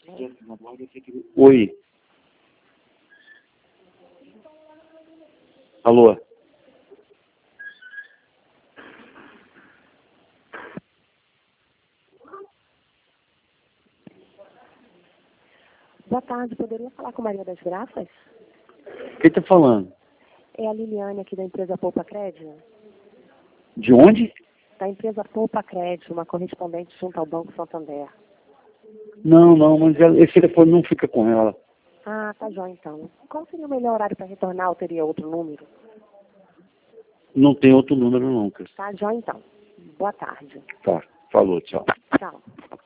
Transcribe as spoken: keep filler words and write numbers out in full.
Oi. Alô? Boa tarde, poderia falar com Maria das Graças? Quem tá falando? É a Liliane aqui da empresa Poupa Crédito. De onde? Da empresa Poupa Crédito, uma correspondente junto ao Banco Santander. Não, não, mas ela- esse telefone não fica com ela. Ah, tá jóia então. Qual seria o melhor horário para retornar ou teria outro número? Não tem outro número nunca. Tá jóia então. Boa tarde. Tá, falou, tchau. Tchau.